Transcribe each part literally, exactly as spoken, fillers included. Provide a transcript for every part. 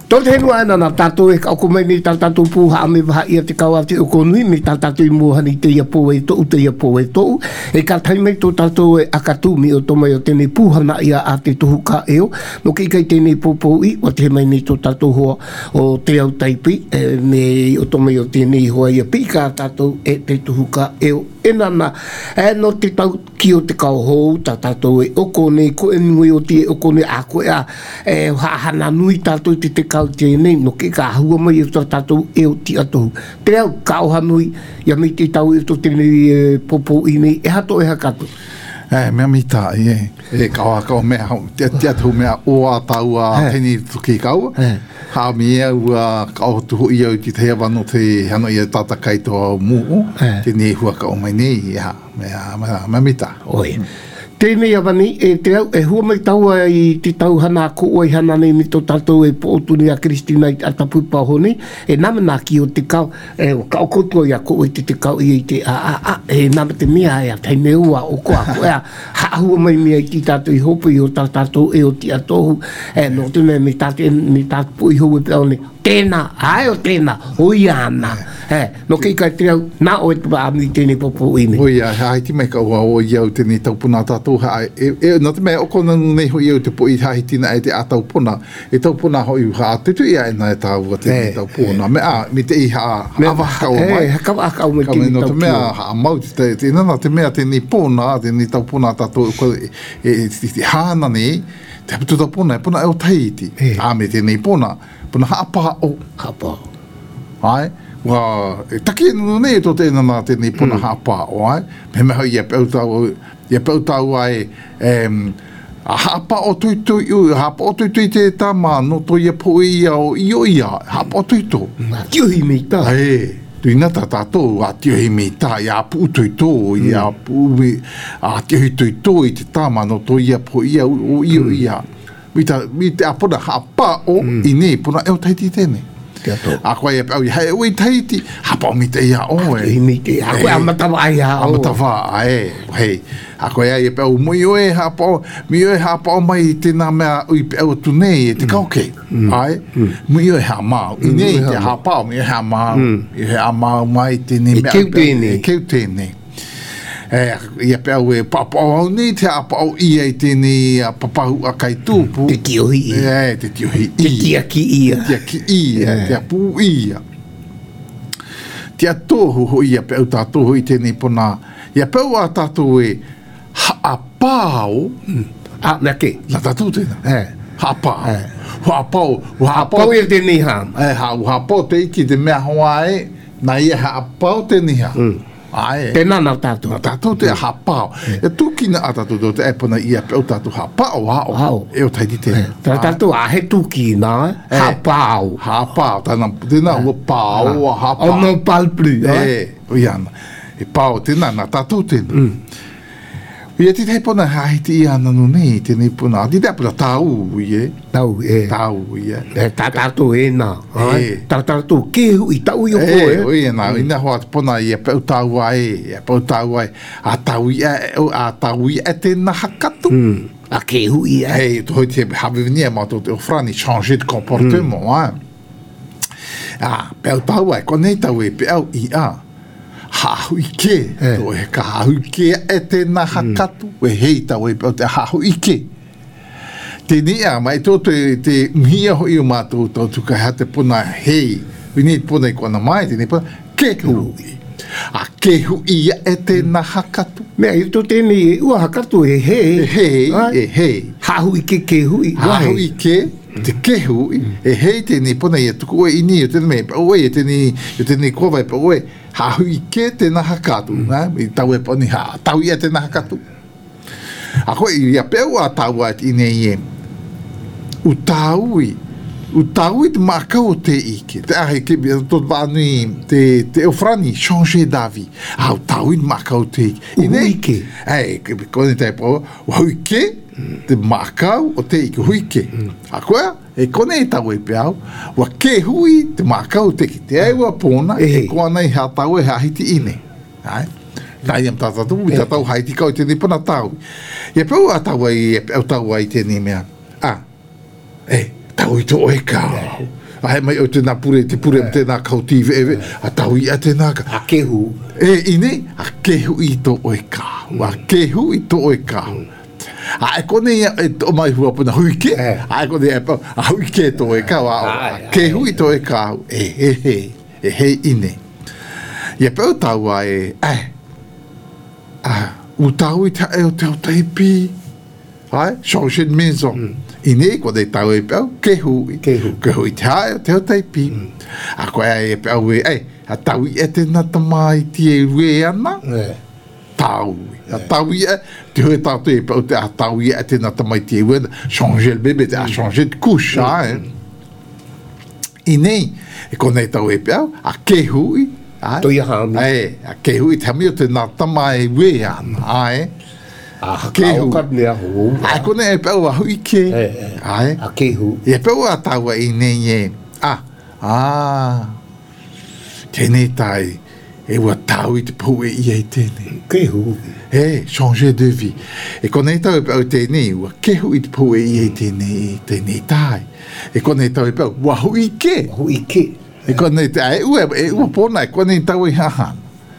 Tō te henua ana na tātou e kako mai ni tātou pūha ame waha ia te kaua te oko nui ni tātou i muhani te ia pō e tōu, te ia pō e tōu. E ka tai mai tō tātou e akatūmi o tō mai o tēnei pūhana ia a te tohu ka eo. No ki kai tēnei pōpō i, o te mai ni tō tātou hoa o te au taipi, e, me o tō mai o tēnei hoa ia pi ka tātou e te tohu ka eo. E nana, e no te tau ki o te kau hou, tā tātou e oko nei, ko e nui o te oko nei a koe a, e hahana nui tātou te te kau tēnei, no ke ka hua mai e tō tātou e o ti atohu. Te au, kau hanui, ia mi te tau e tō tēnei e, popo i nei, e hato e hakatu. Eh, mea mita, e, e kaua kau mea, te te atu mea o a tau a heni tuki kau. Ha mea ua kau tuhu i au ki te hewa no te hano i a tata kai toa muu, te ne hua kau mai nei, ha, mea, mea, mea mita. Oi. Tēnei awani, e te au, e hua mai taua i te tau hana ko oi hana nei ni tō tātou e pootuni a Kristina i atapu pahoni, e namana ki o te kau, e o kau kotua i a ko oi te te kau i te a a a, e nama te mea e a teine ua o koa ko ea, ha hua mai mea i ti tātou i hopu i o tā tātou e o ti atohu, e no tēnei mi tātou mi tātou pu i hou e peone, tēnā, ai o tēnā, hoi ana. He, no kei kai te au, nā o e tuwa ami tēnei popo i me. Oi, hai ti mai ka ua o iau tēnei taupuna tātou ha, e, e, no te mea oko nanu nei hoi iau te po i hahi tina e te a taupuna, e taupuna hoi ha tutu ia e nai tāua tēnei taupuna, me a, me te i ha, hawa hakau mai. He, hakawa hakau mai tēnei taupuna. No te mea ha mau, te, te nana te mea tēnei pōna, tēnei taupuna tātou, e, e, te hāna nei, te haputu taupuna, e puna e o taiti, a me tēnei pōna, puna haapa o. Haapa o. Ai, wa e taki no nei to te na te ni pona hapa o ai me me ia peutau ia peutau ai em a hapa o tu tu u hapa o tu tu te tama no to ia po ia o io ia hapa o tu tu tio hi me ta ai tu ina ta ta to a tio hi me ta ia pu tu tu ia pu a tio hi tu tu te tama no to ia po ia o io ia mita mita pona hapa o ini pona e o taiti tene a koe e pau i hei ui taiti hapa o mi te ia o e i mi te a koe amatawa ai a o amatawa ai hei a koe e pau mui oe hapa o mi oe hapa o mai tēnā mea ui pau tu nei e te kauke ai mui oe ha mau i nei te hapa o mi oe ha mau i he a mau mai tēnei mea keu tēnei keu tēnei e ia pau e papau nei te apau ia i tēnei papahu a kai tūpu te tiohi ia e te tiohi ia te tiaki ia te tiaki ia te apu ia te atohu ho ia pau tātohu i tēnei pona ia pau a tātou e haapau a mea ke la tātou tēnā haapau haapau haapau ia tēnei ham e haapau te iki te mea hoa e na ia haapau tēnei ham ai tēnā nā tātou nā tātou te hapao e tūkina a tātou te epona ia pēu tātou hapao hao e o taiti tēnā tā tātou a he tūkina hapao hapao tāna tēnā ua pāo a hapao o no palplu e o iana e pāo tēnā nā tātou tēnā ia ti te pona haiti i ana no nei tēnei pona ti te apura tāu i e tāu e tāu i e e tā tātou e nā tā tātou kehu i tāu i o koe e o i e nā ina hoa te pona i e pau tāu ai e pau tāu ai a tāu i e a tāu i e tēnā hakatu a kehu i e e to hoi te hawivinia mātou te ofrani changer de comportement a pau tāu ai konei tāu e pau i a hahu ike to e ka hahu ike e tēnā hakatu e hei tau e pau te hahu ike te nia mai tō te te mhia hoi o mātou tau tuka hea te puna hei wini puna i kona mai tēnei puna kehu a kehu ia e tēnā hakatu mea i tō tēnei e ua hakatu e hei e hei e hei hahu ike kehu i hahu ike te kehu e hei tēnei puna i a tuku e ini o tēnei mei pa oe e tēnei o tēnei kova e pa oe hahu i ke tēnā hakatu, i tau e poni ha, tau ia tēnā hakatu. A koe i a peu a tau at i nei e, u tau i, u tau i te makau te ike, te ahe ke bia tot vānui, te, te ofrani, changer d'avis, a u tau i te makau te ike. I nei ike. Ei, kone te po, u hau ike, te makau o te ike, hui ike. A koe, e kone e tau e peau, wa ke hui te makau te ki te ewa pōna, e koa nei ha tau e hahiti ine. Ai? Nā iam tātatu, i tātau haiti kau i tēnei puna tau. E pēu a tau ai, e pēu tau ai tēnei mea. Ah, e, tau i to e ka. Ai mai o te nā pure, te pure yeah. te nā kautive ewe, a tau i a te nā ka. A kehu. E ine, a kehu i to o e kāhu. A kehu i to o e kāhu. A e kone ia, e o mai hua puna huike. A e kone ia, a huike to o e kāhu. A kehu i to o e kāhu. E he he, e he ine. Ia pēo tau a e, ai, a, u tau i ta e o te o teipi. Ai, changer de maison. Mm. Ine, quando ele estava aí, que rui, que rui, que rui, tá, eu tenho taipi. Agora aí, eu ei, a tau é te na tamai te rui ana. Tau, a tau é, te rui tau te, a tau é te na tamai te rui, changer le bébé, a changer de couche, hein. Ine, e quando ele estava aí, a que rui, to ia hami. Ai, a que rui, também te na tamai rui ana, ai. A kehu ka mea ho. Ai kone e pau a hui ke. Ai. A kehu. E pau a taua i nei e. Ah. Ah. Tēnei tai. E ua tau i te pau e i e tēnei. Kehu. E, changer de vie. E kone e tau e pau tēnei. Ua kehu i te pau e i e tēnei. Tēnei tai. E kone e tau e pau. Ua hui ke. Hui ke. E kone e tai. E ua, e ua pōna. E kone e tau i hahan.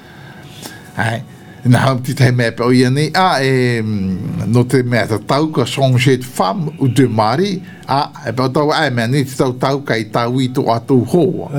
Ai. Na hau ti tai mea pau ia nei, a e no te mea ta tau ka changer de femme ou de mari, a e pau tau ai mea ni te tau tau ka i tau i to atu hoa.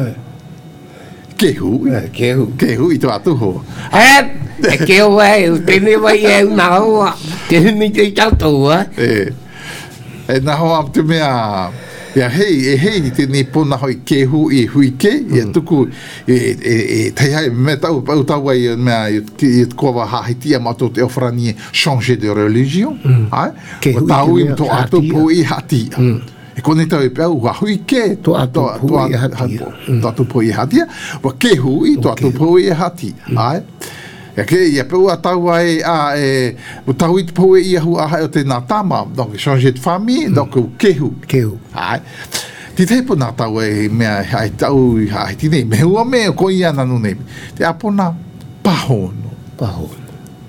Kehu, kehu, kehu i to atu hoa. E, e kehu e, tene wai e una hoa, kehu mi te tau tua. E, e na hoa te mea, ia hei, e hei te ni pona hoi kehu i hui ke, ia tuku, e, e, e tei hai, me tau, pau tau ai, mea, i kua hahitia mato te ofrani changer de religion, ai? O tau i to ato po i hatia. E kone tau e pēu, wa hui ke, to ato po i hatia. To ato po i hatia, wa kehu i to ato po i hatia, ai? Ia ke, ia pēu a tau ai, a, e, o tau i te pou e ia hua ahai o te nā tama, donc changer de famille, donc o kehu. Kehu. Ai. Ti teipo nā tau e mea, hai tau, hai tinei, me hua mea ko ia nanu nei. Te apona pahono. Pahono.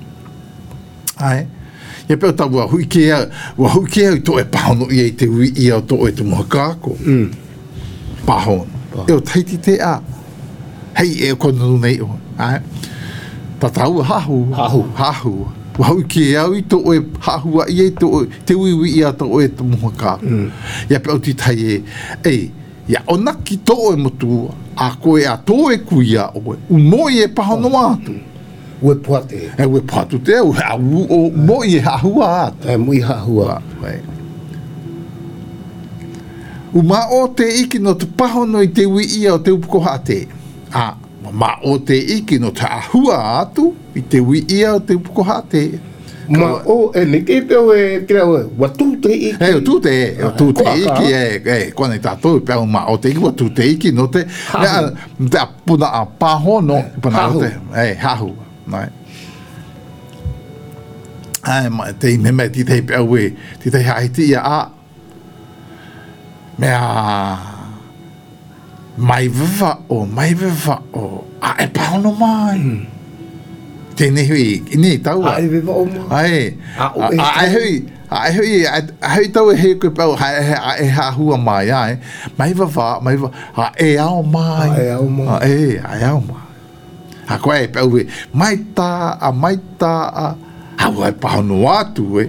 Ai. Ia pēu tau ua hui kea, ua hui kea i to e pahono ia i te ui ia o to e te mohakako. Mm. Pahono. E o teiti te a. Hei e o konanu nei o. Ai. Tatau hahu. Hahu. Hahu. Wau ke au i to e hahu a i to te uiwi i a to e te muhaka. Ia pe au ti tai e, ei, ia ona ki to e motu, a koe a to e kuia oe, u moi e pahono atu. Ue puate. E ue puatu te, u o moi e hahu a atu. E moi hahu a. U ma o te iki no te pahono i te ui i a o te upukoha te. A, ma o te iki no te ahua atu i te ui ia o te upukoha te. Ma o e ne ke peo e kira oe, watu te iki. E o tu te, o tu te iki e, e, kone tātou peo ma o te iki, watu te iki no te, mea, te a puna a pahono, puna o te, e, hahu, nai. Ai, ma te ime me ti te peo e, ti te haiti ia a, mea, mai viva o, mai viva o, a e pahono mai. Tēnei hui, nei tau. A e viva o mai. Ai, a e hui, a e hui, a hui tau e hei koe pau, a e hahua mai, ai. Mai viva, mai viva, a e ao mai. A e ao mai. A e, a e ao mai. A koe e pau e, mai tā, a mai tā, a, au e pahono atu e.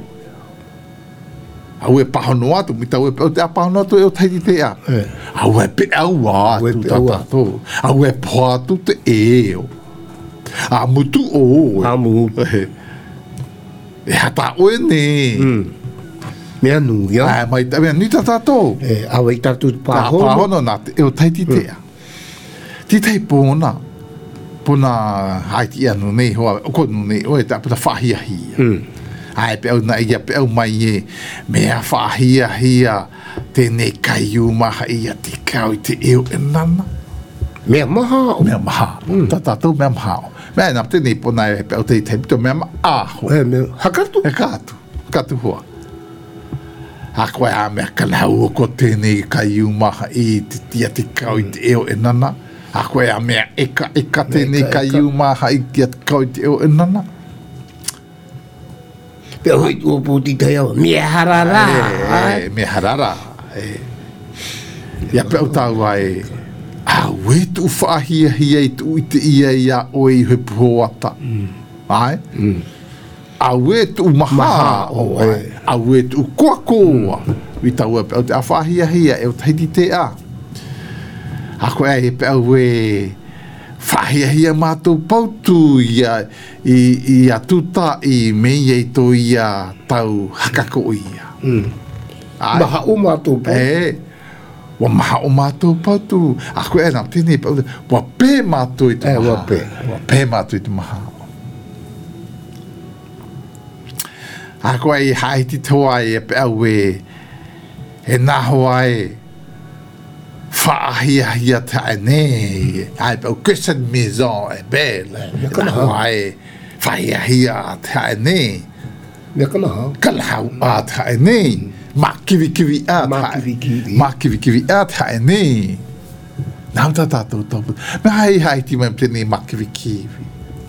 Au e pahono atu, mi tau e pau te a pahono atu e o teiti te a. Au e pe au atu, tatato. Au e po atu te e o. A mutu o o. A mutu. E hata oe ne. Mea nui, ya. Ai, mai ta mea ni tatato. E, au e tatu pahono. Pahono na te, e o teiti te a. Ti tei pōna. Pōna haiti anu nei hoa, o konu nei, oe ta puna whahia hia. Ai, pe au na ia, pe au mai e, mea whahia hia, tēnei kaiu maha ia te kau i te eo e nana. Mea maha o. Mea maha. Tatatou mea maha o. Mea na tēnei pōna e pe au te teipito mea ma aho. E mea, hakatu? E kātu, kātu hoa. A koe a mea kalau o ko tēnei kaiu maha i te tia te kau i te eo e nana. A koe a mea eka eka tēnei kaiu maha i tia te kau i te eo e nana. Pea hoi tua pōti tai awa, mea harara. E, e, mea harara. E. ia pe tau ai a we tu whahia hia i tu i te ia ia o i he puhoata ai a we tu maha o ai a we tu kua koa i tau e pe a whahia hia e o teiti te a a koe e pe au e whahia hia mātou pautu ia i a tuta i mei e to ia tau hakako ia maha o mātou pautu e wa maha o mātou pautu a koe e nā tēnei pautu wa pē mātou i te maha wa pē mātou i te maha a koe e haiti toa e pe au e e naho ai whaahia hia tae nei ai pau Christian Maison e bela e naho ai whaahia hia tae nei me kalahau kalahau a tae nei ma kiwi kiwi a tae ma kiwi kiwi a tae nei nau ta tātou tōpu me hai hai ti mai tēnei ma kiwi kiwi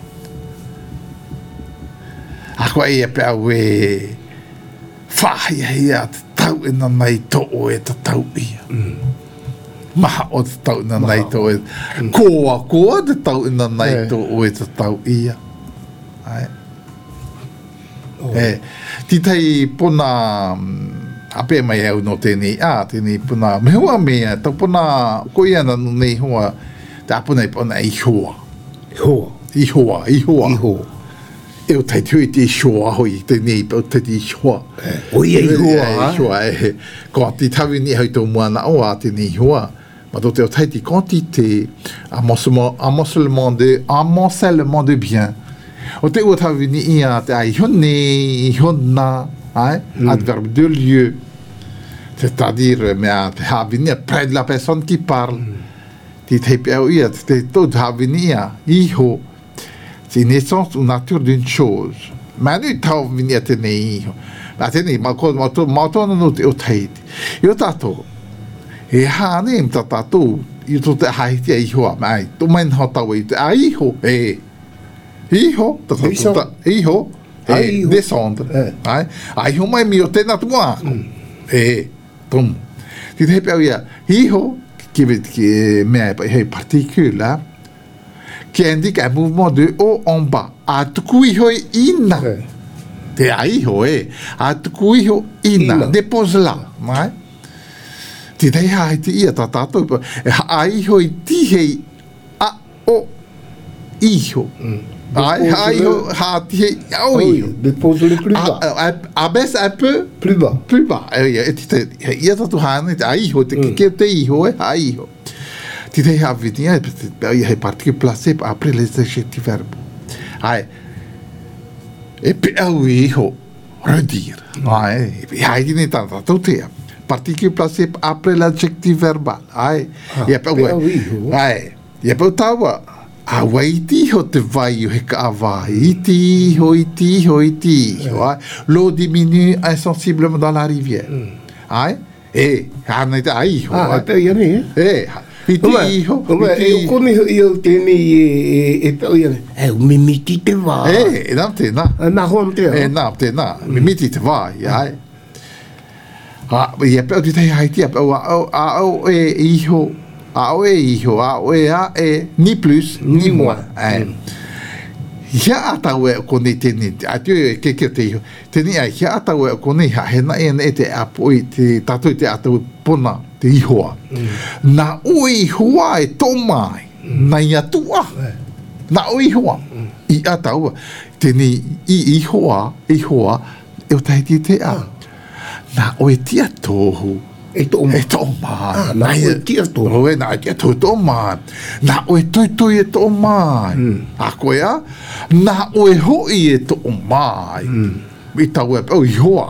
a koe e pe au e whaahia hia tau e na nei to o e ta tau ia maha o te tau ina nei to e koa koa te tau ina nei to o e te tau ia ai e titei pona ape mai au no tēnei a tēnei pona me hoa mea tau pona ko ia na nei hoa ta pona i pona i hoa hoa i hoa i hoa i hoa e o tai tui te shoa hoi tēnei o te te shoa o ia i hoa shoa e ko ati tawi ni hau tō moana o a tēnei hoa ma do te o tai ti quantité amoncellement de amoncellement de bien o te ua tawi ni ia te ai hone i hona ai adverbe de lieu c'est-à-dire mea te havini près de la personne qui parle ti te pe au ia te tō havini ia iho c'est naissance ou nature d'une chose. Manu tau vini a tēnei iho. A tēnei, ma ko ma tōna no te o teiti. I o tātou, e hāne im tā tātou, i tō te haiti a iho a mai, tō mai nho tau i te a iho, e, iho, tā tātou, iho, e, descendre. A iho mai mi o tēnā tu mua, e, tom. Ti te hepe au ia, iho, ki mea e hei particule, qui indique un mouvement de haut en bas. A tukuiho ina. Te aiho e. A tukuiho ina. Depose là. Mai. Te tei hae te ia ta tātou. Aiho i tihei a o iho. Aiho ha tihei a o iho. Depose le plus bas. Abaisse un peu. Plus bas. Plus bas. Ia tatu hane te aiho. Te kikeo te iho e. Aiho. Tu t'es avini, il y a des particules placées après les adjectifs verbaux. Et puis, oui, redire. Il y a une tentative. Particules placées après l'adjectif verbal. Il y a pas il y a pas tawa. A waiti ho te vai he ka va. Iti ho iti ho iti. L'eau diminue insensiblement dans la rivière. Et, il y a iho. Ah, il y a ni. Eh, iti iho. E o kone i o tēnei e tau ia. E o mimiti te wā. E, e nā tēnā. Nā hoa te E nā tēnā. Mimiti te wā, iai. Ia pēo te tei haiti, a pēo a au e iho, a au e iho, a au e a e ni plus, ni moins. Ia a tau e o kone tēnei, a teo e keke te iho. Tēnei a ia a tau e o kone ha hena e ne te apoi, te tātou te atau pona, te ihoa. Nā o ihoa e tō mai, nā ia tua. Nā o ihoa. I a tau, tēnei i ihoa, ihoa, e o taiti te a. Nā o e tia tōhu. E tō mai. E tō mai. Nā o e tia tōhu. O e nā e tia tōhu tō mai. Nā o e toi toi e tō mai. A koe a, nā o e hoi e tō mai. I tau e pau ihoa.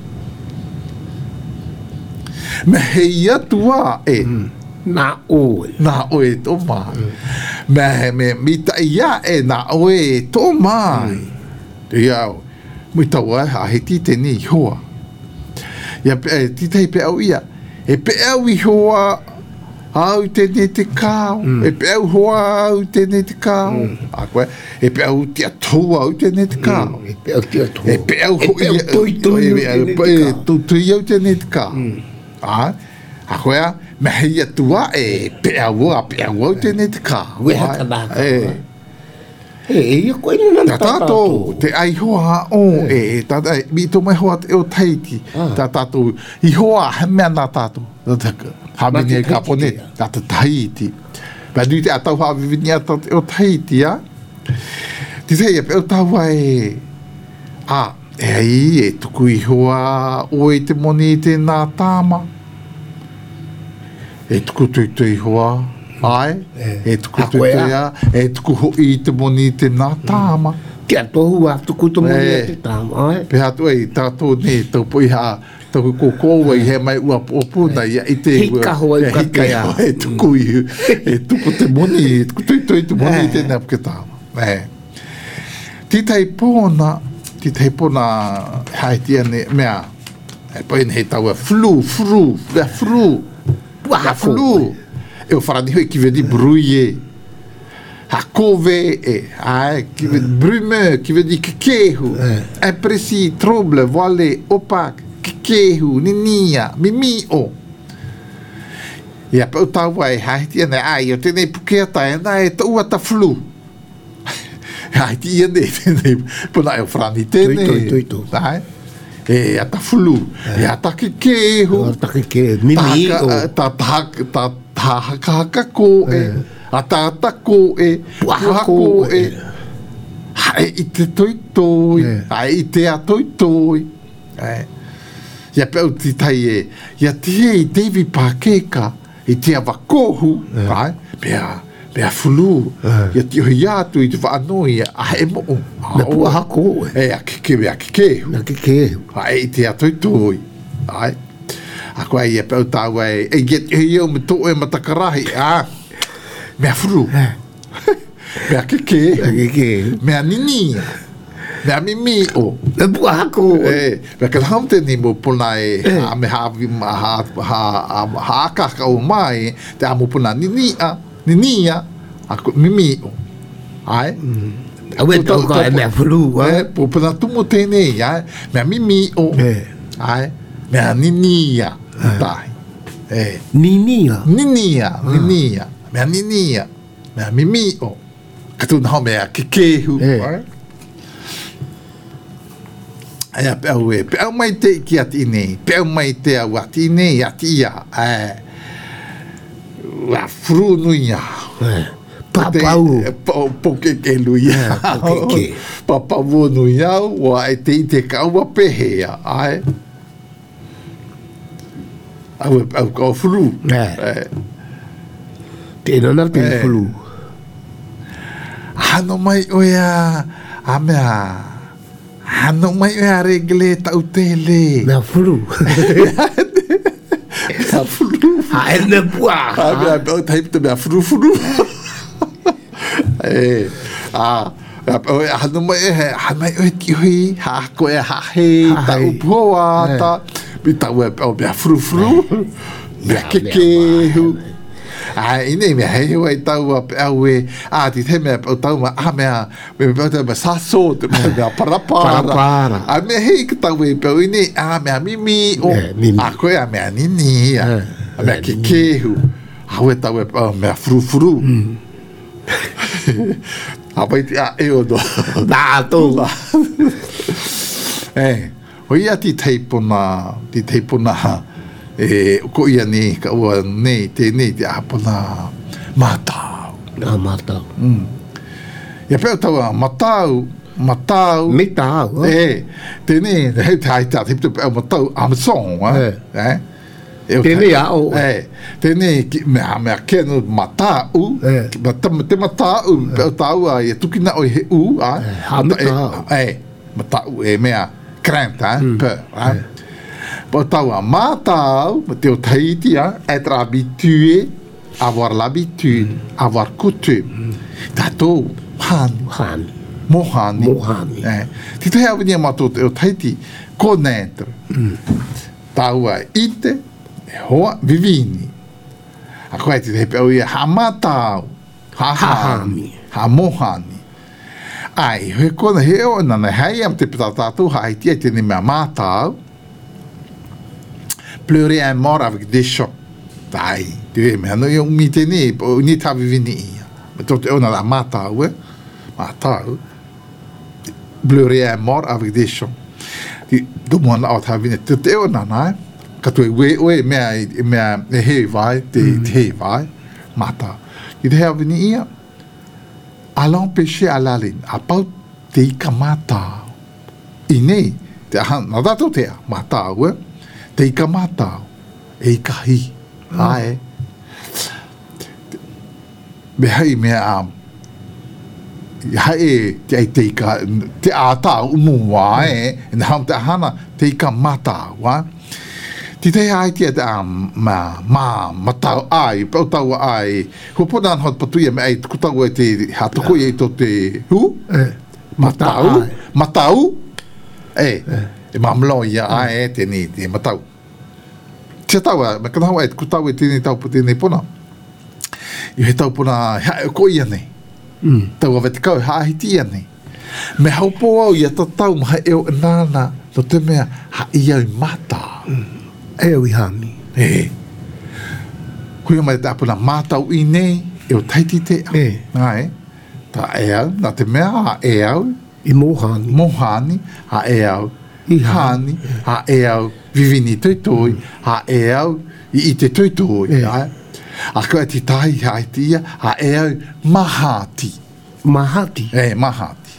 Me hei atua e. Nā oe. Nā oe tō mai. Me he me mita ia e nā oe tō mai. Te iau. Mui tau e a he ti tēnei hoa. Ia ti tei pe au ia. E pe au i hoa au tēnei te kāo. E pe au hoa au tēnei te kāo. A koe. E pe au tia tau au tēnei te kāo. E pe au tia tau. E pe au hoi. E pe au toi toi au tēnei te kāo. Toi toi au tēnei te kāo. Ah, a koea, me hei atua e pea ua, pea ua tēnei te kā. Ue hata nā kā. E, E, ia koe nana tā tātou, te ai hoa o, e, tātou, mi tō mai hoa te o Tahiti, tā tātou, i hoa, he mea nā tātou, hamini e kapone, tā te Tahiti. Pea nui te atau haa vivini ata te o Tahiti, a? Ti te ia, pe o tau ai, a, e ai, e tuku i hoa, o e te moni i te nā tāma, e tuku tui tui hoa, ai, e tuku tui tui a, e tuku hoi i te moni i te nā tāma. Kia tohu a tuku to moni a te tāma, ai. Pe hatu ei, tātou ne, tau pui ha, tau ko koua i he mai ua opuna i i te... Hika hoa i kakea. E tuku i, e tuku te moni, e tuku tui tui te moni i te nā puke tāma. E. Ti tei pōna, ti tei pōna haitia ne, mea, e pōi hei tau e flu, flu, flu, flu, Puaha flu. E o wharani hoi ki vedi bruie. Ha kove e, ai, ki vedi brume, ki vedi kekehu. Impresi, trouble, voile, opak, kekehu, ninia, mimio. Ia pe o tau ai, haiti ane, ai, o tenei pukea tai, nai, ta ua ta flu. Haiti ane, tenei, puna e o wharani tenei. Tui, tui, tui, tui. Ai. E ata flu, e ata kekehu. Ata kekehu, mimio. Ta ta ta ta haka haka ko e, ata ata ko e, puaha ko e. Hae i te toi toi, hae i te a toi toi. Ia pēu ti tai e, ia tie i David Pakeka, i te awakohu, pēa, pēa fulu, ia ti hoi atu i te whaanoi, a he mo. Na puaha ko e. E, a kekewe, a kekehu. Na kekehu. Hae i te a toi toi. Hae. A koe ia pēu tāu ai, e get e iau me tō e matakarahi, a, mea furu, mea keke, mea nini, mea mimi o. Na bua hako. E, mea kan hamte ni mo puna e, a me hawi, ha, ha, ha akaka o mai, te a mo puna nini a, nini a, a mimi o. Ai? Awe tau ka e mea furu, e, po puna tumo tēnei, ai, mea mimi o. Ai? Mea ninia, tahi. E. Ninia? Ninia, ninia. Mea ninia. Mea mimi o. Katu nao mea kekehu. E. Ea peau e. Peau mai te ki ati nei. Peau mai te au ati nei ati ia. E. Ua furu nui au. E. Papau. Poke ke lui au. Papau nui au. Wa e te i te kaua pehea. Ai. Au au ka flu. Eh. Tēnā nā te flu. Hano mai oia a mea. Hano mai oia regle tau tele. Nā flu. Nā flu. Ha e ne pua. Ha mea pēo taip te mea flu flu. E. A. Hano mai oia. Hano mai oia ki hui. Ha koe ha hei. Tau poa. Ta. Mi tau e pēo mea fru fru, mea kekehu. A ine mea hei hua i tau a pēo e, a ti te mea pēo tau ma, a mea, mea pēo tau mea saso, te mea parapara. Parapara. A mea hei ka tau e pēo ine, a mea mimi, o, a koe a mea nini, a mea kekehu. A hua tau e pēo mea fru fru. A pai ti a eo do. Nā tō. Eh. O ia ti teipuna, ti teipuna, e, ko ia ni, ka ua nei, te nei, te apuna matau. Nā matau. Mm. Ia pēo taua matau, matau. Me tāu. E, te nei, hei te haita, te pēo matau, Amazon, eh? Te nei ao. E, te nei, mea, mea kenu matau, te matau, pēo taua, ia tukina oi he u, a? Ha matau. E, matau, e mea, Krant, hein, mm. peu, hein. Yeah. Pour tawa matau, te o Tahiti, hein, être habitué, avoir l'habitude, mm. avoir coutume. Mm. Tato, hani. Hani. Mohani. Mohani. Eh. Ti te hea winia mato te o Tahiti, connaître. Mm. Taua ite, e hoa, vivini. A koe te te peo ia, ha matau, ha hani, ha mohani. Ai, he kona he o nana hei am te pitatātou Haiti ai tēne mea mātau. Pleurer un mort avec des chocs. Tai, te me no yo mi te ni, ni ta vivini ia. Ma to te ona la mata ue. Mata ue. Blurry est mort avec des chants. Do mo na ta vivini te te ona na. Ka tu we we me me he vai te te vai. Mata. I te ha vini ia. À l'empêcher à l'aller, à pas te kamata. Ine, te han na dato te mata ue. Te kamata. E kahi. Ai. Me hai me a hai te te ka te ata umu wa e na ham te hana te ka mata wa ti te ai te a ma ma mata ai po tau ai ho podan hot patu me ai ku tau te ha to ko e to te hu matau matau e e mamlo ia ai te ni te matau te tau me kana ai ku tau te ni tau te ni pona i he tau pona ha ko ia nei tau ave te kau ha hiti ia nei me haupo au ia ta tau ma e o nana no te mea ha ia i mata e o i hami e hui o mai ta pona mata u i nei e o taiti te e ai ta e au na te mea ha e au i mohani mohani ha e au i hani ha e au vivini toi toi ha e au i i te toi toi ai a koe ti tahi hai tia a e au mahati mahati e mahati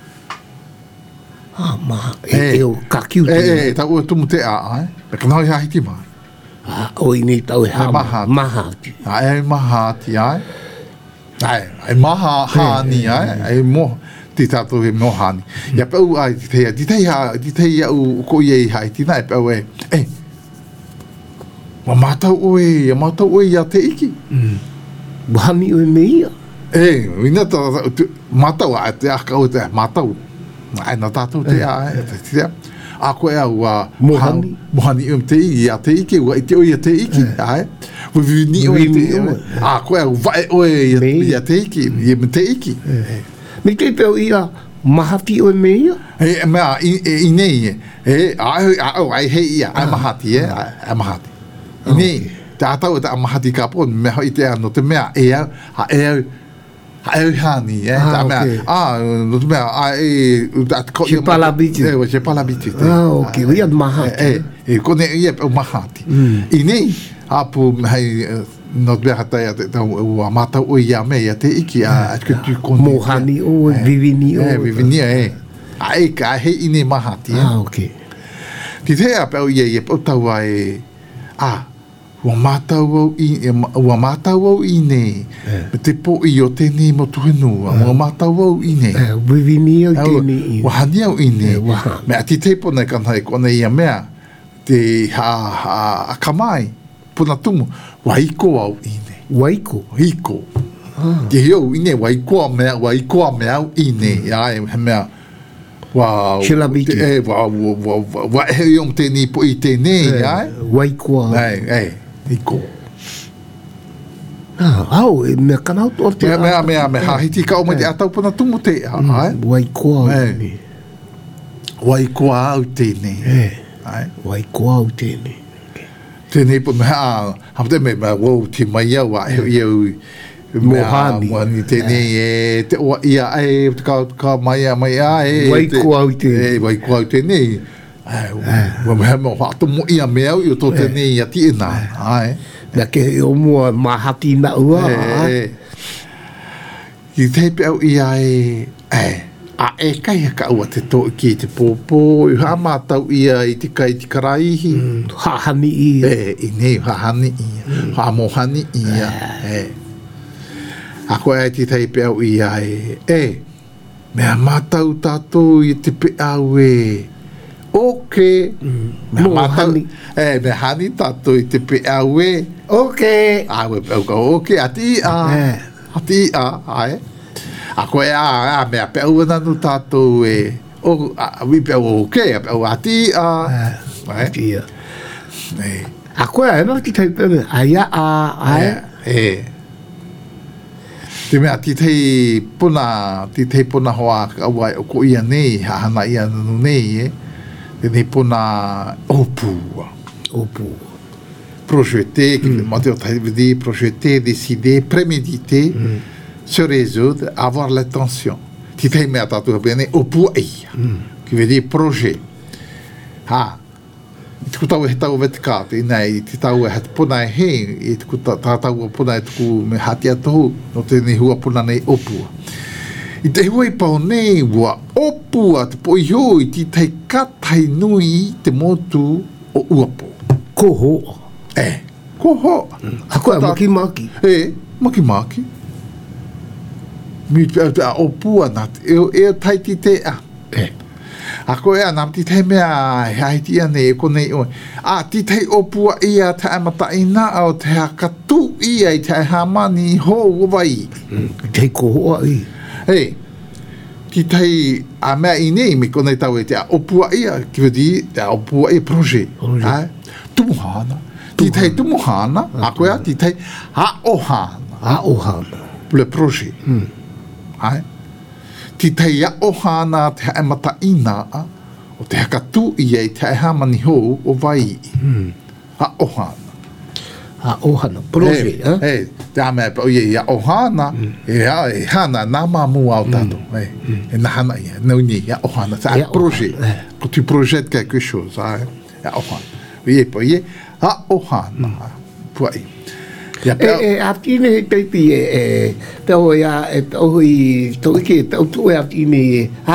ah ma e e o kakiu e e ta o tumu te a ai pe kana hai ti mai ah o ini tau e ha mahati mahati a e mahati ai ai ai maha hani ai ai mo ti tato e mo hani ya pe ai ti te ti te ha ti te ya o ko ye hai ti nai pe e e ma matau oe, ma matau oe ia te iki. Mm. Wahami oe me ia. E, wina ta, matau a te aka o te matau. Ai na tātou te a, te a. A koe au a... Mohani. Mohani o te iki, a te iki, ua i te oe te iki, ai. Ua vini oe te iki. A koe au vae oe ia te iki, ia me te iki. Me te peo ia, mahati oe me ia. E, mea, i nei, e, a au, ai hei ia, ai mahati, e, ai mahati. Ni ta tau ta mahati ka pon me ho ite no te mea e ha e ha e hani e ta mea ah no te mea a e ta ko je pas l'habitude e je pas l'habitude ah ok ia mahati e e kone ia pe mahati ini apu hai no te mea ta ta o mata o ia me ia te iki a que tu connais mohani o vivini o e vivini e a e ka he ini mahati ah ok ti te a pe ia ia po tau ai ah Ua mātau au i, ua mātau au i nei. Me te po i o tēnei mo tuhenua. Ua mātau au i nei. Wivini au tēnei. Ua hani au i nei. Me ati te pona kanhai kone ia mea. Te ha, ha, a kamai. Pona tumu. Waiko au i nei. Waiko? Waiko. Te hiau i nei. Waikoa mea, waikoa mea au i nei. Ai, he mea. Wow. Shilamiki. Eh, wa wa wa wa he yom tēnei po i tēnei, ai. Waikoa. Ai, ai. Iko. Ah, au, e mea kanau tō te... Mea, mea, mea, mea, hahiti ka o mai te atau pana tumu te, ai? Waikoa au tēnei. Waikoa au tēnei. Ai? Waikoa au tēnei. Tēnei po mea, hamte me, mea, wau, te mai au, a heu iau, Mohani. Mohani tēnei, e, te oa ia, e, te ka, ka mai a, mai a, e. Waikoa au tēnei. E, waikoa au tēnei. Wa mea mo hatu mo ia mea i o tō tēnei ia ti ina. Ai. Nā ke o mua mahati na ua. I te pe au ia e, e, a e kai haka ua te tō ki te pōpō, i ha mātau ia i te kai te karaihi. Hahani ia. E, i nei, hahani ia. Ha mohani ia. E. A koe ai te tei pe au ia e, e, mea mātau tātou i te pe au e, ok. Me Mohani. Eh, me hani tātou i te pe au e. Ok. Ah, we pe au ka ok. Ati a. Ati a. Ai. A koe a, a mea pe au ananu tātou e. O, a, vi pe au ok. A pe au ati a. Ati a. A koe a, no ti tei pe me. A ia a, ai. E. Te mea, ti tei puna, ti tei puna hoa ka awai o ko ia nei, hahana ia nanu nei e. Te nei puna opua. Opua. projeter, mm. projeter, décider, préméditer, mm. se résoudre, avoir l'intention. Titei mea tatu bene opuai, qui veut dire projet. Ha. Tiku tau he tau vetikate, nei, ti tau e hat puna e he, e tiku tau puna e tuku me hati atohu, no te ni hua puna nei opua. I te hua i pao nei ua opua, te po i hoi, ti tei katai nui te motu o uapo. Koho. Eh, koho. Ako e maki maki. Eh, maki maki. Mi pe a opua nat, e e tai ti te a. Eh. Ako e anam ti te mea hai ti ane e konei oi. A ti te opua ia te amata ina au te hakatu ia i te hamani ho wai. Te koho ai. Hei, ti te a mea i nei me konei tau e te a opua ia, ki vedi te a opua ia proje. Tumuhana. Ti te tumuhana, ako ea ti te haohana. Haohana. Le proje. Hai. Ti te ia ohana te hae mata ina o te hakatu ia i te hae hamani ho o vai. Mm. Ha ohana. Ha ohana. Proje, eh? Hei, te a mea pa o ia ia ohana, mm. e, a, e hana nā mamu au tato. Mm. Hey, mm. E nahana ia, nau ni ia ohana. Te a proje. Eh. Ko tu projet quelque chose, ai. Ia ohana. Ia pa ia, ha ohana. Mm. Puai. E, e atine he teipi e, e tau ia, e tau i tau ike, tau tu e atine e, ha,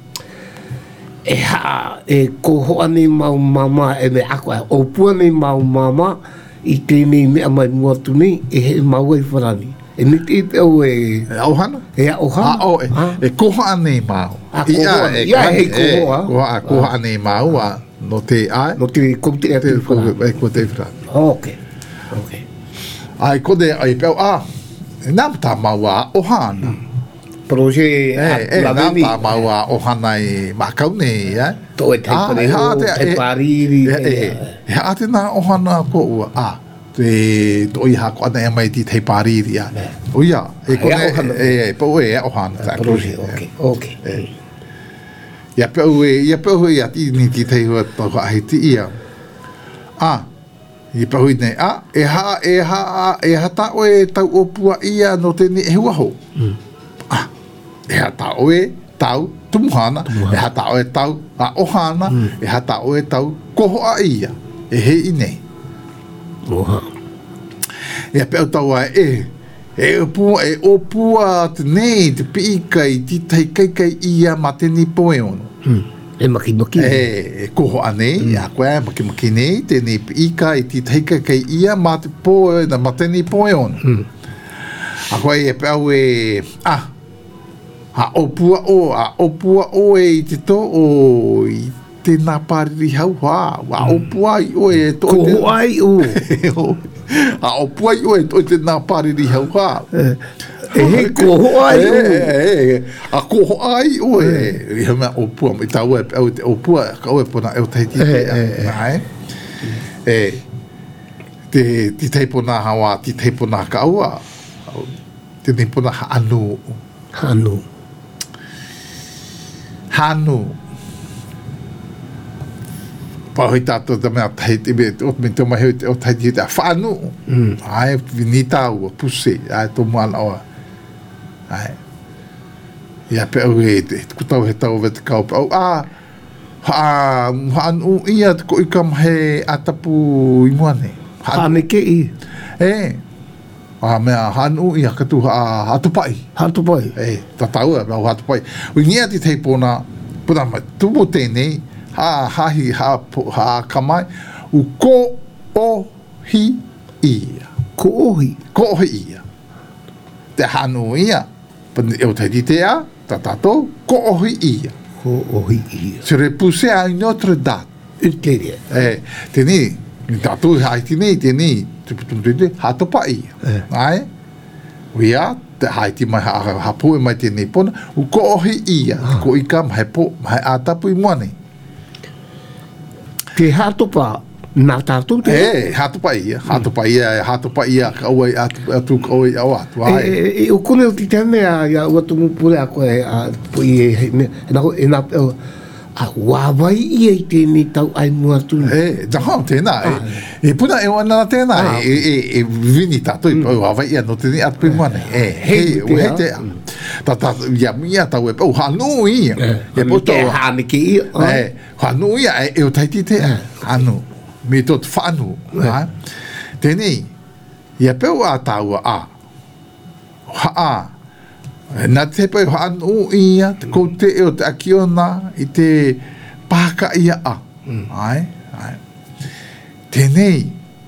e ha, e koho ane mau mama e me ako e, o pua ne mau mama i tēnei mea mai muatu nei, e he mau e wharani. E ni te tau e... E auhana? E auhana. A o, e, e koho ane mau. A koho ane, ia he koho a. Koho a, koho ane mau a, no te ai. No te komte e te wharani. E ko te wharani. Ok, ok. Ai kode ai pau a nam ta maua ohana proje e nam ta maua ohana i makau nei ya to e tai te pariri e ha te na ohana ko ua a te to i ha ko ana mai ti te pariri ya o ya e ko e pau e ohana proje ok ok ya pau e ya pau ya ti ni ti te ho to ai ti ia a I pahui nei, a, e ha, e ha, e ha tau e tau opua ia no te ni e huaho. Mm. Ah, e ha tau e tau tumuhana, tumuhana. E ha tau e tau a ohana, mm. E ha tau e tau koho a ia, e he i nei. Oha. E a peo tau a e, e opua, e opua te nei, te piikai, ti tei kai kai ia ma te ni poe ono. Mm. E maki maki. E koho anei, mm. a koe maki maki nei, tēnei ika i ti teika kei ia ma te poe, na ma tēnei poe ono. Mm. A koe e pēu e, ah, a opua o, a opua o e i te to o i tēnā pāriri hau hā, a opua i o e to. Koho ai o. A opua i o e to tēnā pāriri hau hā. E he koho ai o. A koho ai o e. I hea mea opua, i tau e au te opua, ka oe pona e o teiti te ai. E, te tei pona hawa, te tei pona ka aua, te tei pona hanu. Hanu. Hanu. Pahoi tātou te mea teiti, o me te mahi o teiti te a whanu. Ai, ni tāua, puse, ai, tō moana oa. Ai. Ia pe au e te kutau he tau vete kau pe au a ha han u ia ko ikam he atapu i moane ha me ke i e a me han u ia katu ha hatupai hatupai e ta tau a hatupai u nia ti te pona pona ma tu mo tene ha ha hi ha ha kamai u ko o hi ia ko o hi ko o hi ia te hanu ia Pân eu te dite a, tatato, ko ohi ia. Ko ohi ia. Se repoussé à une autre date. Ultérieure. Eh, teni, tato haiti nei, teni, tu putum tete, hato pa ia. Ai, uia, te haiti mai hapo e mai teni pona, u ko ohi ia, ko ika mai po, mai atapu i moane. Te hato pa, nā tātou te? E, hato pa ia, hato pa ia, hato pa ia, ka ua atu, ka ua au atu, ai. E, o kone o ti tēne a, ia ua tumu pule a koe, a, po i e, e nā, e nā, A wawai ia i tēnei tau ai mua tu. E, jaha, tēnā. E puna e wana tēnā. E vini tātou i pau wawai ia no tēnei atu pe moana. E, hei, o hei te. Tā tā, ia mia tau e pau hanu ia. E pau tau. E hane ki ia. E, hanu ia e o taiti te. Hanu. Me tot whanu. Tēnei, ia pau a tau a. Haa. Nā te pai hanu ia, te kou te eo te akiona i te pāka ia a. Ai, ai. Tēnei.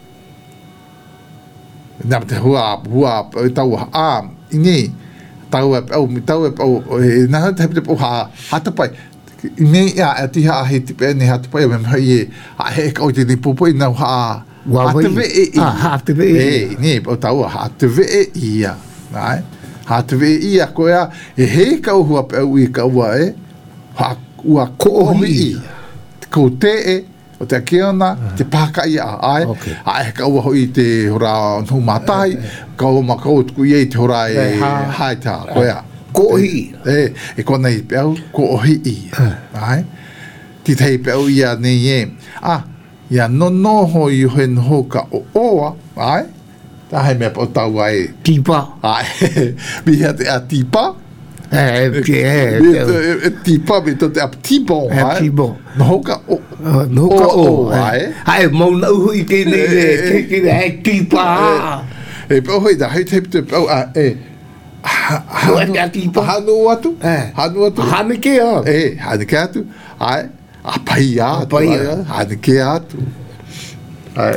Nā te hua, hua, tau a, inei, tau e pau, mi tau e pau, nā te hepe te pau ha, hata pai. Inei ia, e tiha a hei te pēne hata pai, me mhai e, a he kau te ni pupoi, nau ha, hata ve e i. Ah, hata ve e. E, inei, pau tau a, hata ve e ia. Ai. Ha te ve ia koe a, e he kau hua pēu i kaua e, ha ua koohi i. Kou te e, o te akiona, te pāka ia a ai. Ha e kaua hoi te hora nhu mātai, kaua ma kaua tuku i e te hora e haita koe a. Koohi i. E, e kona i pēu, koohi i. Ai. Ti tei pēu ia nei e. Ah, ia no noho i hen hoka o oa, ai. Tā hei mea pau tau ai. Tipa. Ai, mi hea te a tipa. E, e, e. Tipa, mi to te a tipon, ai. E, tipon. No hoka o. No hoka o, ai. Ai, mauna uhu i tēnei e, ke kere hei tipa. E, pau hoi, da hei te te pau a, e. Hanu e te a tipa. Hanu atu. Hanu atu. Hane ke a. E, hane ke atu. Ai, a pai atu. A pai atu. Hane ke atu. Ai.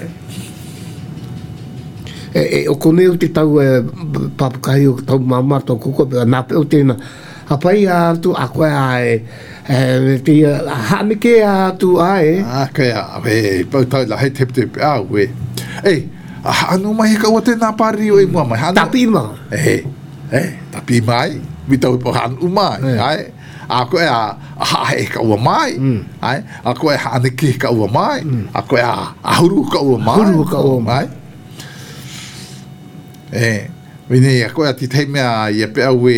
E, e o koneu te tau e papakai o tau mamata o koko pera nā peo tēnā hapai a tu a koe a e e te hane ke a tu a e a ke a e pau tau la hei tepe tepe a we e anu mai ka o tēnā pari o e mua mai hanu tapi ma e e tapi mai mi tau po hanu mai ai a koe a a e ka ua mai ai a koe hane ke ka ua mai a koe a ahuru ka ua mai ahuru ka ua mai e vine a koe a ti tei mea i a pea ue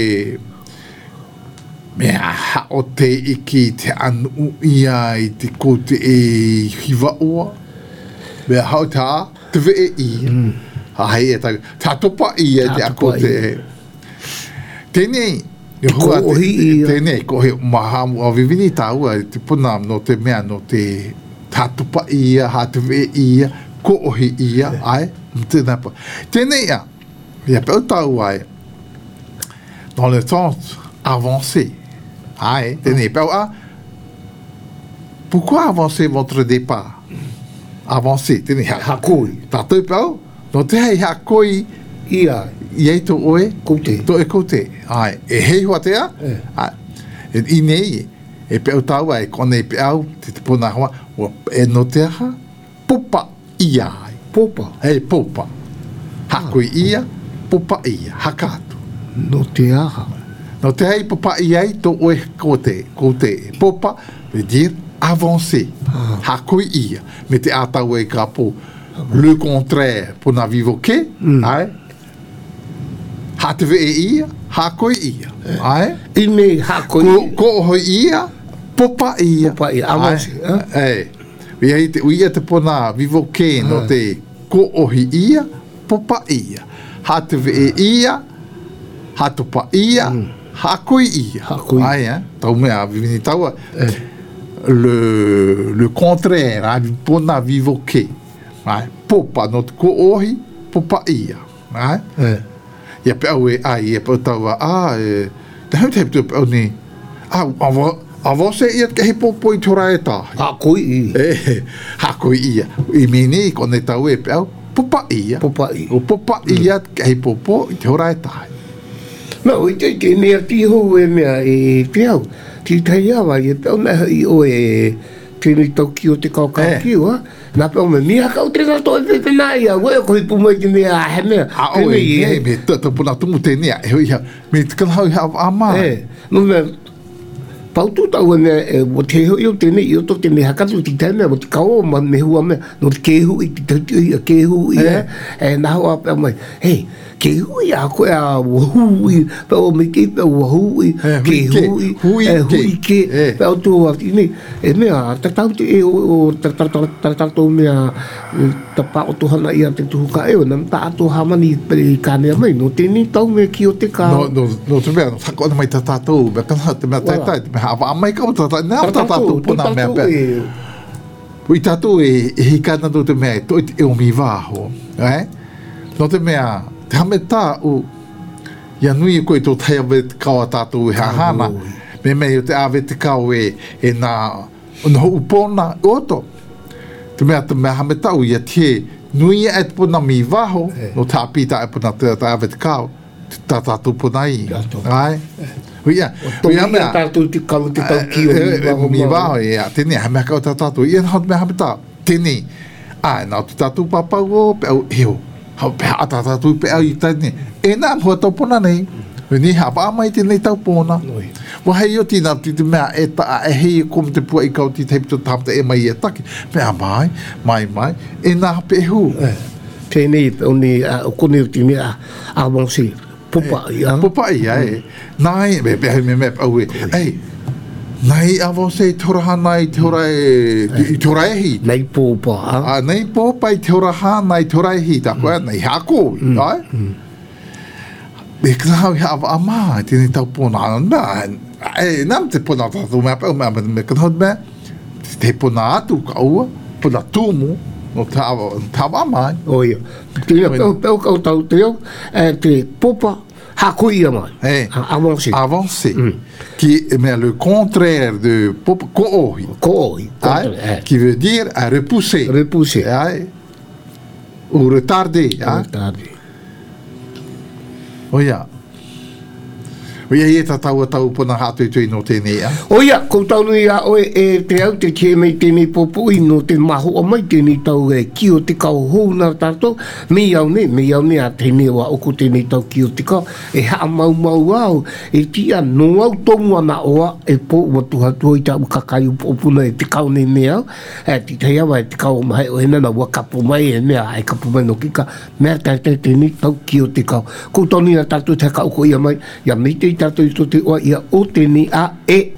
mea ha o te iki te anu ia i te kote e hiva oa mea hau tā te ve e i ha hei e tā tā topa i e te a kote e tēnei tēnei kohe mahamu a vivini tā ua te puna no te mea no te tā topa i a ha te ve i a ko ohi i a ai tēnei pa tēnei a il y a pas autant ouais dans le temps avancé ah tenez pas ah pourquoi avancer votre départ avancer tenez hakoi tato pas non te hai hakoi ia ia to oe kote to e kote ai e hei hoa te a ai e inei e pe autant ouais kone pe au te te pona hoa e no te ha popa ia popa hey popa hakoi ia popa ia, hakatu. No te aha. No te hei popa ia i to oe kote, kote. Popa, veut dire avancer. Ah. Hakoi ia. Me te atau e ka po le contraire po na vivo ke, mm. ai. Hateve e ia, hakoi ia. Eh. Ai. Ine hakoi. Ko, ko hoi ia, popa ia. Popa ia, avancer. Ai. Ia te uia te po na vivo ke ah. no te ko ohi ia, popa ia. Hateve e ia, hatopa ia, mm. hakoi ia. Hakoi. Ai, hein? Tau mea, vivini taua. Eh. Le, le contraire, hein? Pona vivo ke. Ai, popa no te ko ohi, popa ia. Ai? Eh. Ia pe au e, ai, ia pe taua, ah, e, te hau te hepe tu pe au ni, ah, ava, ava se ia ke he popo i tora e tahi. Hakoi ia. Eh, hakoi ia. I mene, kone tau e pe au, popa ia. Popa ia. O popa ia ke hei popo i te hora e tahi. Ma o i te te mea tiho e mea e peau. Ti tei awa i e peau meha i o e tēnei tau ki o te kaukau ki o. Nā peau me mea kau te kato e pepe nā ia. Ue koe pumai te mea he mea. A o e mea me tata puna tumu tēnei. E hoi ha, me te kanahau i hao a mai. E, no mea, pautu tau ane e o te hui o tēne i o to tēne hakatu ti tēne o te kao ma me hua me no te kehu i te tautu i a kehu i e e na hoa pe mai hei kehu i a koe a wahu i pe o me ke pe wahu i kehu i e hui ke pe o tō a tini e mea ta tau te e o ta tau mea ta pa o tohana i a te tuhuka e o na ta ato hamani pere kānea mai no tēne tau me ki o te kā no no te mea no tako ana mai ta tātou me kana te mea tai tai te mea hawa amai ka o ta tai nea ta tātou puna mea pe i tātou e hikana no te mea to e o mi wāho eh no te mea te hame tā o ia nui koe tō tai awe te kaua tātou e hahana me mea o te awe te kau e e nā no upona oto te mea te mea hame tā o ia te nui e te puna mi waho no tā pita e puna te awe te kau tā tātou puna i ai Ia, ia mea tātou te kau te tau ki o mi waho ia tēne ha mea kau tā tātou ia hau mea hame tā tēne ai nā te tātou papau o pe au eo hau pe a tā tātou pe au i tēne e nā mua tau puna nei ni hapa amai tēnei tau puna wa hei o tina ti te mea e ta e hei e kom te pua i kau ti teipito tamta e mai e taki mea mai mai mai e nā pe hu tēnei o ni o kone o tini a a wangsi Popa ia. Popa ia e. Nai, me me me me au e. Ei. Nai avo se toraha nai tora e i tora e hi. Nei popa. A nei popa i toraha nai tora e hi ta koe nei hako, ai. Me kana ha ava ama te ni tau pona na. E nam te pona ta tu me pa me me kana me. Te pona atu ka ua, pona tumu. No tava tava mai oia te pau pau kau tau te e te popa hakui mai eh avancer avancer qui mais le contraire de popa kooi kooi qui veut dire à repousser repousser ai ou retarder retarder oia Oia e ta tau tau pona hatu tui no tēnei a. Oia, ko tau nui a oe e te au te kie mei tēnei popui no te mahu o mai tēnei tau e ki o te kau houna tātou. Me au ne, me au ne a tēnei wa oko tēnei tau ki o te kau. E haa mau mau au, e tia no au tongu ana oa e po watu hatu i tau kakai upuna e te kau nei me au. E ti tei awa e te kau mai o ena na wakapu mai e mea e kapu mai no kika. Mea tai tai tēnei tau ki o te kau. Ko tau nui a tātou te kau ko ia mai, ia mei te tātou i te oa ia o tēnei a e